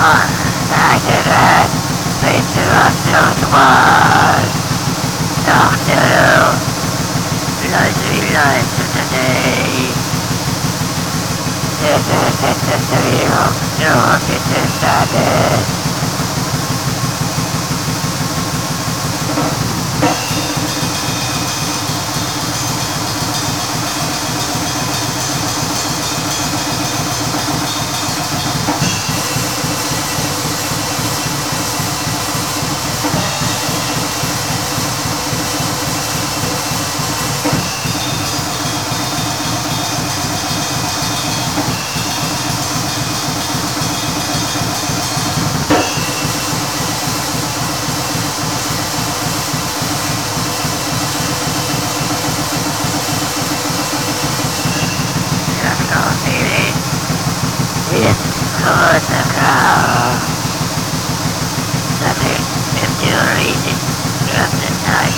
Unvaccinated, interruptions was Doctor Luxury Life today. This is the real no status. It's critical. Nothing if you read it from the night.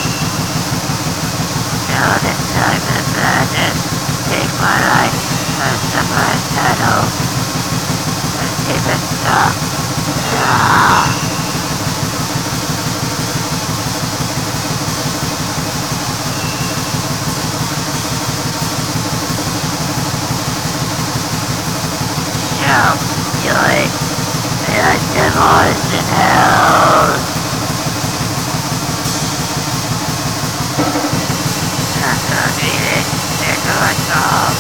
Now the time is madness. Take my life as the first shadow. And keep it stuck. Joy, and devils in hell. After reading into a song,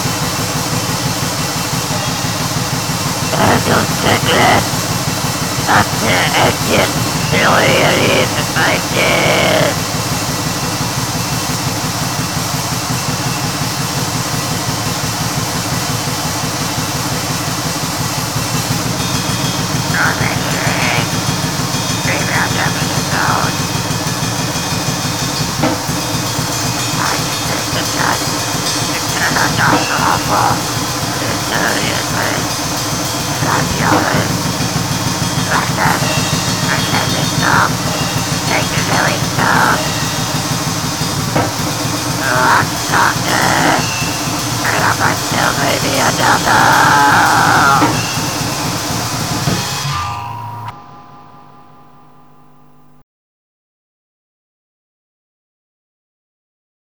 mental sickness, after engine, delirium in my tears. Doctor, I love myself, maybe another.